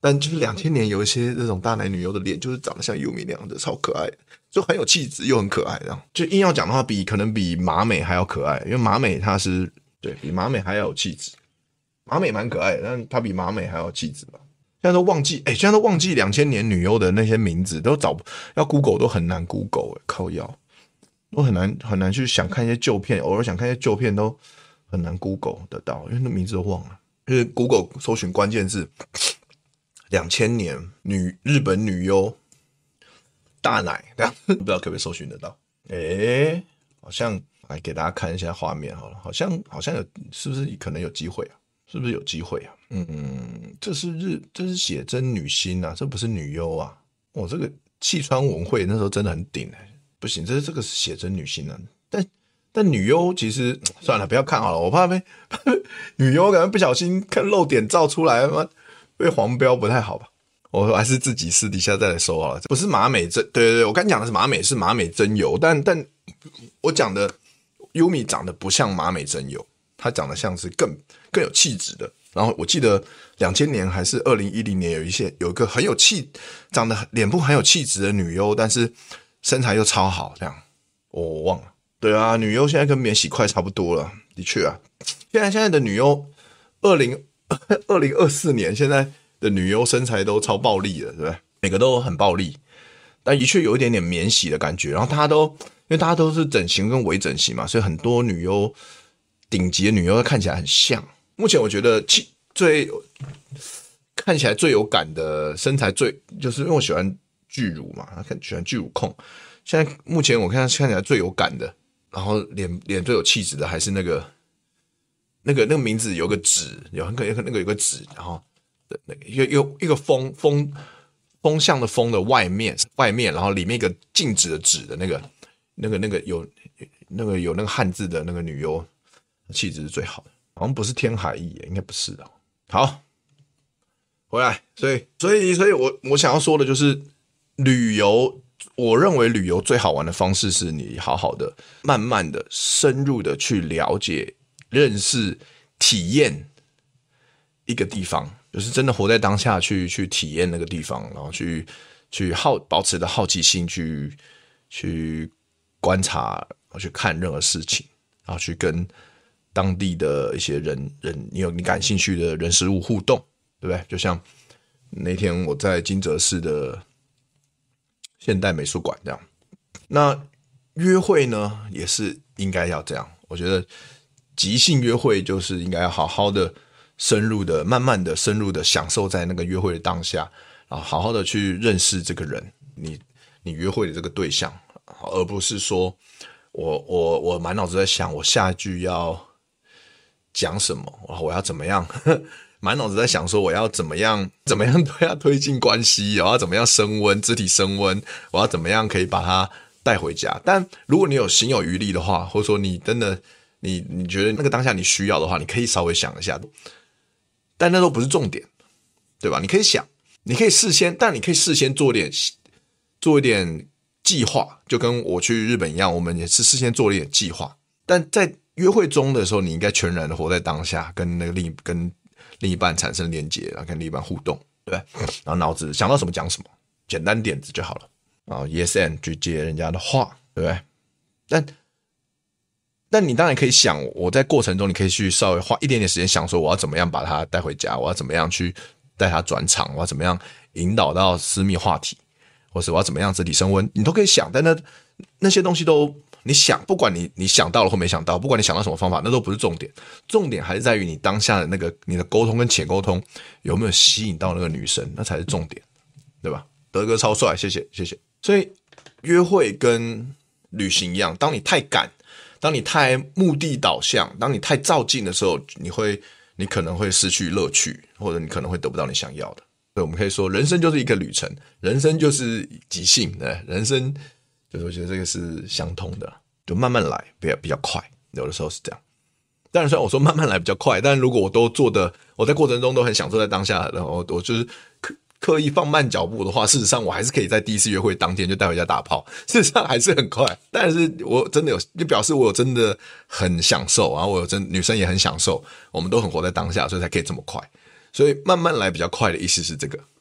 但就是两千年有一些这种大奶女优的脸，就是长得像优米那样的，超可爱的，就很有气质又很可爱这样。就硬要讲的话，比可能比马美还要可爱，因为马美她是对比马美还要有气质。马美蛮可爱的，但她比马美还要有气质吧。现在都忘记，哎、欸，现在都忘记两千年女优的那些名字，都找要 Google 都很难 Google，、欸、靠腰，都很难很难去想看一些旧片，偶尔想看一些旧片都很难 Google 得到，因为那名字都忘了。就是 Google 搜寻关键字，两千年女日本女优大奶，这样不知道可不可以搜寻得到？哎、欸，好像来给大家看一下画面好了，好像好像有，是不是可能有机会啊？是不是有机会啊？嗯，这是日，这是写真女星啊，这不是女优啊。我、哦、这个气川文惠那时候真的很顶哎、欸，不行，这这个是写真女星啊。但但女优其实算了，不要看好了，我怕被女优可能不小心看漏点照出来，被黄标不太好吧？我还是自己私底下再来搜好了。不是马美真，对对对，我刚讲的是马美，是马美真由，但但我讲的优米长得不像马美真由，她长得像是更更有气质的。然后我记得两千年还是二零一零年有一些有一个很有气，长得脸部很有气质的女优，但是身材又超好，这样、哦、我忘了。对啊，女优现在跟免洗筷差不多了，的确啊。现在现在的女优，二零二零二四年现在的女优身材都超暴力了，对不对？每个都很暴力，但的确有一点点免洗的感觉。然后大家都因为大家都是整形跟微整形嘛，所以很多女优顶级的女优看起来很像。目前我觉得最看起来最有感的身材最，就是因为我喜欢巨乳嘛，喜欢巨乳控。现在目前我看看起来最有感的，然后脸脸最有气质的还是那个那个那个名字有个纸，有那个那个有个纸，然后一个一个一个风风风向的风的外面外面，然后里面一个静止的止的那个那个那个有那个有那个汉字的那个女优，气质是最好的。好像不是天海翼，应该不是的。好，回来，所以，所以，所以我我想要说的就是，旅游，我认为旅游最好玩的方式是你好好的、慢慢的、深入的去了解、认识、体验一个地方，就是真的活在当下去去体验那个地方，然后去去好保持的好奇心去去观察，然后去看任何事情，然后去跟当地的一些人人，你有你感兴趣的人事物互动，对不对？就像那天我在金泽市的现代美术馆这样。那约会呢，也是应该要这样。我觉得即兴约会就是应该要好好的、深入的、慢慢的、深入的享受在那个约会的当下，然后好好的去认识这个人，你你约会的这个对象，而不是说我我我满脑子在想我下一句要讲什么，我要怎么样，满脑子在想说我要怎么样怎么样对他推进关系，我要怎么样升温，肢体升温，我要怎么样可以把他带回家。但如果你有心有余力的话，或者说你真的你你觉得那个当下你需要的话，你可以稍微想一下，但那都不是重点，对吧？你可以想，你可以事先，但你可以事先做点做一点计划，就跟我去日本一样，我们也是事先做了一点计划。但在约会中的时候，你应该全然的活在当下，跟那个另跟另一半产生连结，然后跟另一半互动，对不对？然后脑子想到什么讲什么，简单点子就好了。然后 yes and 去接人家的话，对不对？但但你当然可以想，我在过程中你可以去稍微花一点点时间想说，我要怎么样把他带回家，我要怎么样去带他转场，我要怎么样引导到私密话题，或是我要怎么样肢体升温，你都可以想。但那那些东西都你想，不管你你想到了或没想到，不管你想到什么方法，那都不是重点。重点还是在于你当下的那个你的沟通跟浅沟通有没有吸引到那个女生，那才是重点，对吧？德哥超帅，谢谢谢谢。所以约会跟旅行一样，当你太赶，当你太目的导向，当你太照进的时候，你会你可能会失去乐趣，或者你可能会得不到你想要的。所以我们可以说，人生就是一个旅程，人生就是即兴，对，人生就是我觉得这个是相通的，就慢慢来，比较比较快，有的时候是这样。当然，虽然我说慢慢来比较快，但如果我都做的，我在过程中都很享受在当下，然后我就是刻刻意放慢脚步的话，事实上我还是可以在第一次约会当天就带回家打炮，事实上还是很快。但是我真的有，就表示我有真的很享受，然后我有真女生也很享受，我们都很活在当下，所以才可以这么快。所以慢慢来比较快的意思是这个，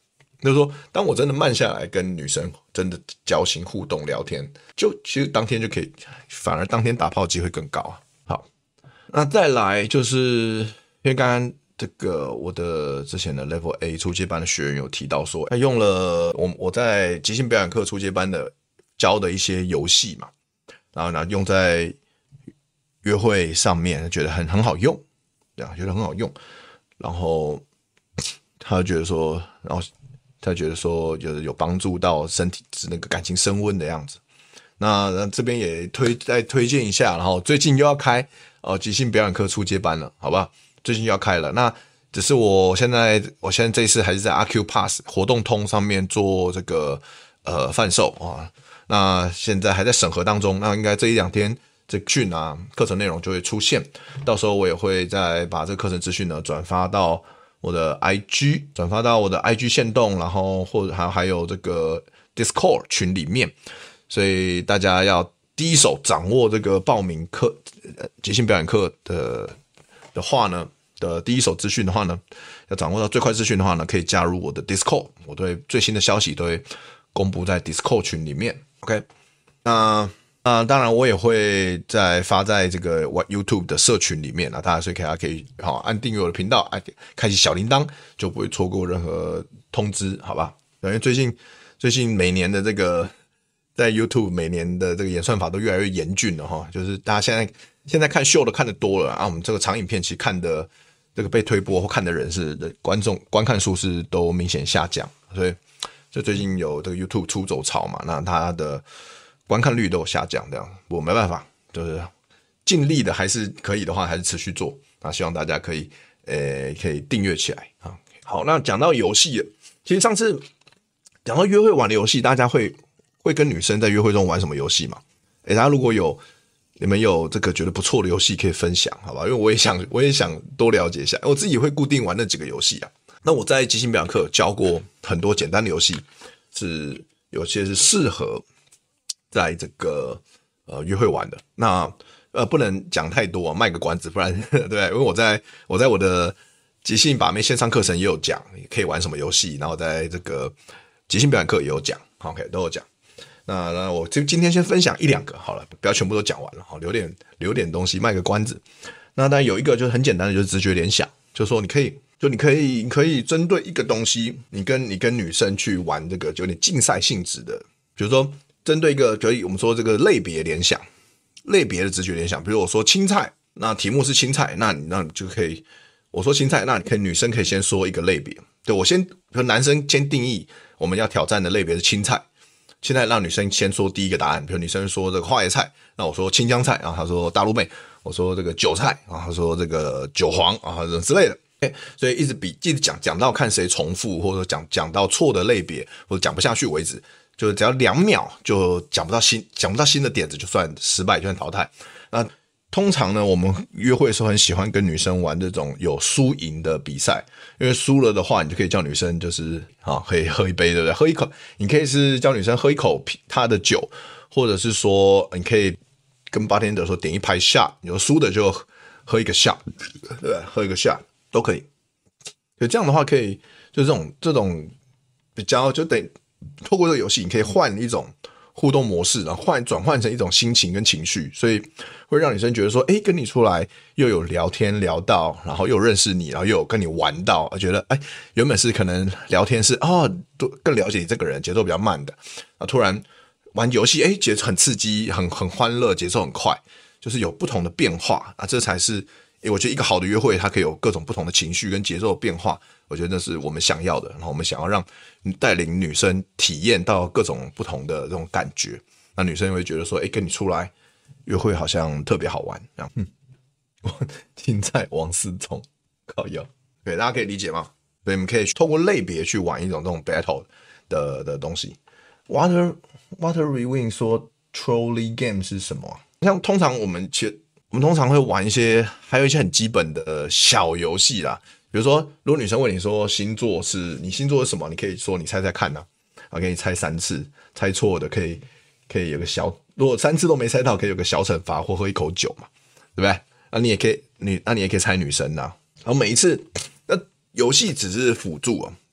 就是说，当我真的慢下来跟女生真的交心互动聊天，就其实当天就可以，反而当天打炮机会更高啊。好，那再来就是因为刚刚这个我的之前的 Level A 初阶班的学员有提到说，他用了我我在即兴表演课初阶班的教的一些游戏嘛，然后呢用在约会上面，觉得很很好用，对啊，觉得很好用，然后他就觉得说，然后他觉得说有有帮助到身体那个感情升温的样子。那这边也推再推荐一下，然后最近又要开呃即兴表演课初阶班了，好吧？最近又要开了。那只是我现在我现在这一次还是在 R Q Pass 活动通上面做这个呃贩售啊。那现在还在审核当中，那应该这一两天这讯啊课程内容就会出现，到时候我也会再把这个课程资讯呢转发到我的 I G， 转发到我的 I G 限动，然后或者还还有这个 Discord 群里面，所以大家要第一手掌握这个报名课即兴表演课的的话呢的第一手资讯的话呢，要掌握到最快资讯的话呢，可以加入我的 Discord， 我对最新的消息都会公布在 Discord 群里面。OK， 那那当然我也会再发在这个 YouTube 的社群里面，那大家所以大家可以好按订阅我的频道，按开启小铃铛，就不会错过任何通知，好吧？因为最近最近每年的这个在 YouTube 每年的这个演算法都越来越严峻了哈，就是大家现在现在看秀的看的多了啊，我们这个长影片其实看的这个被推播或看的人是的观众观看数是都明显下降，所以就最近有这个 YouTube 出走潮嘛，那它的观看率都有下降，这样我没办法，就是尽力的还是可以的话还是持续做，那希望大家可以呃可以订阅起来啊。好，那讲到游戏了，其实上次讲到约会玩的游戏，大家会会跟女生在约会中玩什么游戏嘛？诶，大家如果有你们有这个觉得不错的游戏可以分享，好吧？因为我也想我也想多了解一下，我自己会固定玩那几个游戏啊。那我在即兴表演课教过很多简单的游戏，是有些是适合在这个呃约会玩的。那呃不能讲太多啊，卖个关子，不然对，因为我在我在我的即兴把妹线上课程也有讲，可以玩什么游戏，然后在这个即兴表演课也有讲 ，OK 都有讲。那那我就今天先分享一两个好了，不要全部都讲完了，好留点留点东西卖个关子。那当然有一个就是很简单的，就是直觉联想，就是说你可以。就你可以你可以针对一个东西，你跟你跟女生去玩这个就有点竞赛性质的，比如说针对一个可以我们说这个类别联想，类别的直觉联想，比如我说青菜，那题目是青菜，那你那你就可以我说青菜，那你可以女生可以先说一个类别，对我先和男生先定义我们要挑战的类别是青菜，现在让女生先说第一个答案，比如女生说这个花椰菜，那我说青江菜，然后她说大陆妹，我说这个韭菜，然后她说这个韭黄啊之类的。所以一直比一直讲讲到看谁重复，或者讲讲到错的类别，或者讲不下去为止，就只要两秒就讲不到新讲不到新的点子，就算失败，就算淘汰。那通常呢，我们约会的时候很喜欢跟女生玩这种有输赢的比赛，因为输了的话，你就可以叫女生就是啊，可以喝一杯，对不对？喝一口，你可以是叫女生喝一口她的酒，或者是说你可以跟bartender说点一排 shot， 有输的就喝一个 shot， 对不对？喝一个 shot。都可以，所以这样的话可以，就这种这种比较，就等透过这个游戏，你可以换一种互动模式，然后换转换成一种心情跟情绪，所以会让女生觉得说，哎，跟你出来又有聊天聊到，然后又认识你，然后又有跟你玩到，觉得哎，原本是可能聊天是哦，更了解你这个人，节奏比较慢的，啊，突然玩游戏，哎，节奏很刺激，很很欢乐，节奏很快，就是有不同的变化啊，这才是。我觉得一个好的约会，它可以有各种不同的情绪跟节奏的变化，我觉得那是我们想要的。然后我们想要让带领女生体验到各种不同的这种感觉，那女生也会觉得说，哎，跟你出来约会好像特别好玩。这样，嗯，青菜王思聪，靠腰，对，大家可以理解吗？所以我们可以透过类别去玩一种这种 battle 的的东西。Water Water Rewin 说 Trolley Game 是什么？像通常我们其实。我们通常会玩一些，还有一些很基本的小游戏啦。比如说，如果女生问你说星座是你星座是什么，你可以说你猜猜看呐、啊，可以猜三次，猜错的可以可以有个小，如果三次都没猜到，可以有个小惩罚或喝一口酒嘛，对不对？那你也可以，你那你也可以猜女生呐、啊。然后每一次，那游戏只是辅助啊，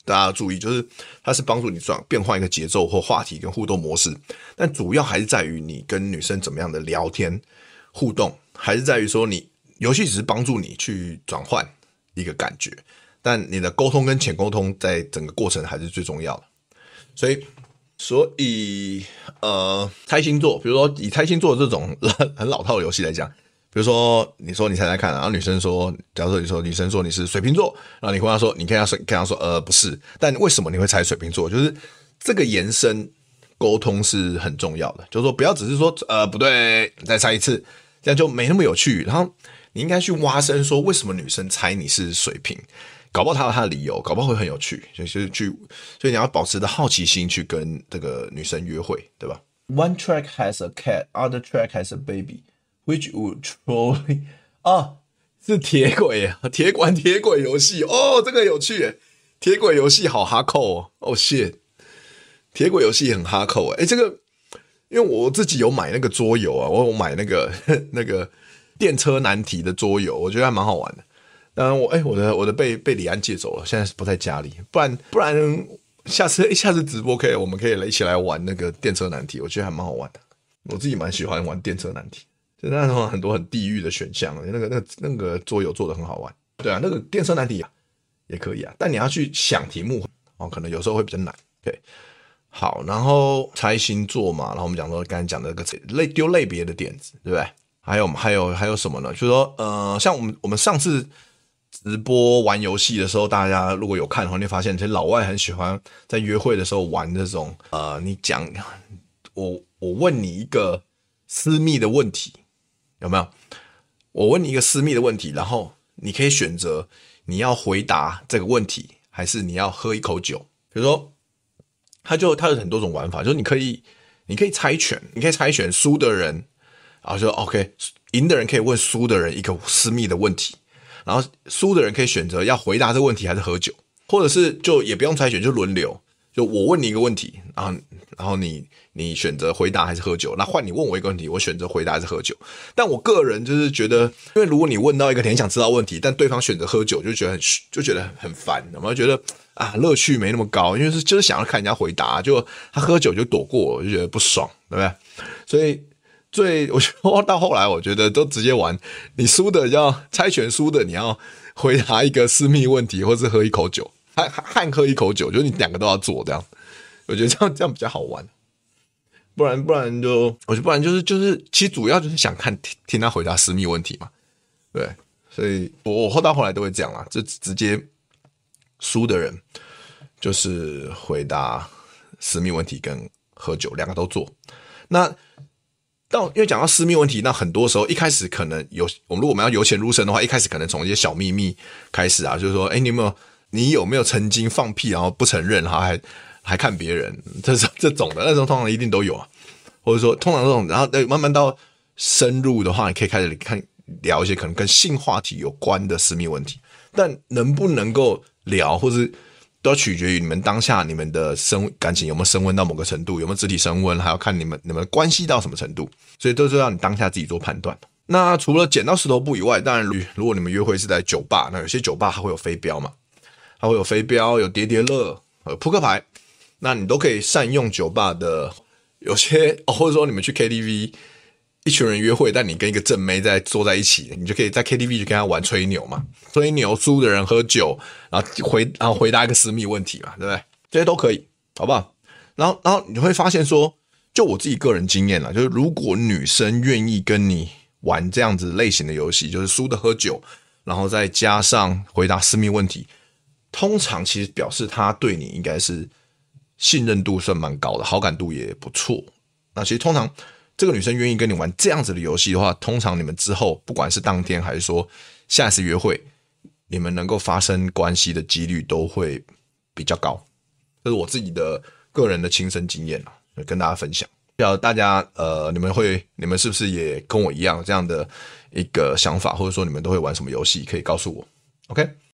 大家要注意，就是它是帮助你转变换一个节奏或话题跟互动模式，但主要还是在于你跟女生怎么样的聊天互动，还是在于说你游戏只是帮助你去转换一个感觉，但你的沟通跟浅沟通在整个过程还是最重要的。所以所以呃，猜星座，比如说以猜星座这种很老套的游戏来讲，比如说你说你猜猜看，然后女生说，假如说你说女生说你是水瓶座，然后你跟她说，你跟她说，跟她说呃不是，但为什么你会猜水瓶座？就是这个延伸沟通是很重要的，就是说不要只是说呃不对，你再猜一次，这样就没那么有趣。然后你应该去挖深说为什么女生猜你是水瓶。搞不好他有他的理由，搞不好会很有趣，就是去，所以你要保持的好奇心去跟这个女生约会，对吧 ？One track has a cat, other track has a baby, which would truly 啊，是铁轨啊，铁管铁轨游戏哦，这个有趣耶，铁轨游戏好哈扣哦，哦 shit， 铁轨游戏很哈扣哎，这个因为我自己有买那个桌游啊，我有买那个那个电车难题的桌游，我觉得还蛮好玩的。当然我哎、欸，我的我的被被李安借走了，现在不在家里，不然不然下次下次直播可以，我们可以一起来玩那个电车难题，我觉得还蛮好玩的。我自己蛮喜欢玩电车难题，就那种很多很地狱的选项，那个那个那个桌游做的很好玩。对啊，那个电车难题啊也可以啊，但你要去想题目哦，可能有时候会比较难。对，好，然后猜星座嘛，然后我们讲说刚才讲的那个类丢类别的点子，对不对？还有还有还有什么呢？就是说呃，像我们我们上次直播玩游戏的时候，大家如果有看的话，你会发现其实老外很喜欢在约会的时候玩这种呃，你讲我我问你一个私密的问题，有没有？我问你一个私密的问题，然后你可以选择你要回答这个问题，还是你要喝一口酒。比如说，它就它有很多种玩法，就是你可以你可以猜拳，你可以猜拳输的人，然后就 OK， 赢的人可以问输的人一个私密的问题。然后输的人可以选择要回答这个问题还是喝酒，或者是就也不用猜拳，就轮流，就我问你一个问题，然后然后你你选择回答还是喝酒，那换你问我一个问题，我选择回答还是喝酒。但我个人就是觉得，因为如果你问到一个很想知道的问题，但对方选择喝酒，就觉得很就觉得很烦，有没有觉得啊乐趣没那么高？因为是就是想要看人家回答，就他喝酒就躲过，我就觉得不爽，对不对？所以。最我觉得到后来，我觉得都直接玩，你输的要猜拳输的，你要回答一个私密问题，或是喝一口酒，汉汉喝一口酒，就是你两个都要做这样。我觉得这样这样比较好玩，不然不然就我觉得不然就是就是其实主要就是想看听听他回答私密问题嘛，对，所以我我后到后来都会这样啦，就直接输的人就是回答私密问题跟喝酒两个都做，那。到因为讲到私密问题，那很多时候一开始可能有我们如果我们要由浅入深的话，一开始可能从一些小秘密开始啊，就是说，哎，你有没有你有没有曾经放屁然后不承认，然后还还看别人，这这种的，那种通常一定都有啊，或者说通常这种，然后慢慢到深入的话，你可以开始看聊一些可能跟性话题有关的私密问题，但能不能够聊，或是都要取决于你们当下你们的升感情有没有升温到某个程度，有没有肢体升温，还要看你们你们关系到什么程度，所以都是要你当下自己做判断。那除了剪刀石头布以外，当然如果你们约会是在酒吧，那有些酒吧它会有飞镖嘛，它会有飞镖，有叠叠乐，有扑克牌，那你都可以善用酒吧的有些、哦、或者说你们去 K T V。一群人约会，但你跟一个正妹在坐在一起，你就可以在 K T V 去跟他玩吹牛嘛，吹牛输的人喝酒，然后回然后回答一个私密问题嘛，对不对？这些都可以，好不好？然后然后你会发现说，就我自己个人经验啦，就是如果女生愿意跟你玩这样子类型的游戏，就是输的喝酒，然后再加上回答私密问题，通常其实表示她对你应该是信任度算蛮高的，好感度也不错。那其实通常。这个女生愿意跟你玩这样子的游戏的话，通常你们之后不管是当天还是说下一次约会，你们能够发生关系的几率都会比较高。这是我自己的个人的亲身经验跟大家分享。不知道大家呃，你们会你们是不是也跟我一样这样的一个想法，或者说你们都会玩什么游戏，可以告诉我。OK，